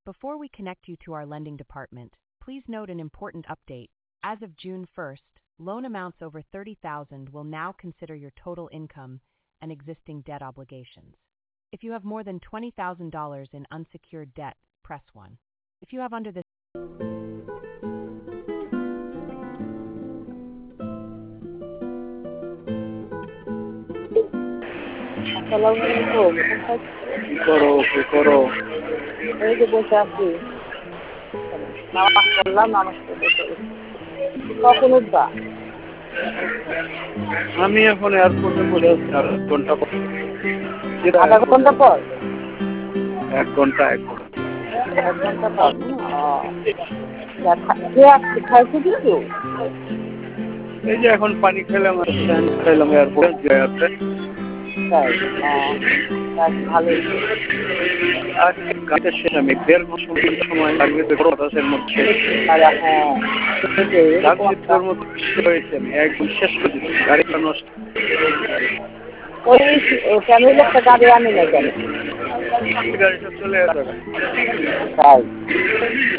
Before we connect you to our lending department, please note an important update. As of June 1st, loan amounts over $30,000 will now consider your total income and existing debt obligations. If you have more than $20,000 in unsecured debt, press 1. If you have under this আসসালামু আলাইকুম। কি করো? এই যে বসে আছি। নামাজ পড়লাম, নামাজ পড়ে বসে আছি। কখন উঠবা? আমি এখন এয়ারপোর্টে বসে আছি, আর 1 ঘন্টা পর। আধা ঘন্টা পর? 1 ঘন্টা। 1 ঘন্টা পর। খাইছি কিছু? এই যে এখন পানি খেলাম, খেলাম এয়ারপোর্টে। ভালোই। আর কাজের শেষ, আমি 1.5 ঘন্টা সময় লাগবে বাতাসের মধ্যে। হয়েছে আমি একদম শেষ করে দিচ্ছি, গাড়িটা নষ্ট। ওই ফ্যামিলি একটা গাড়ি আনি না কেন? গাড়িটা চলে আসবে। তাই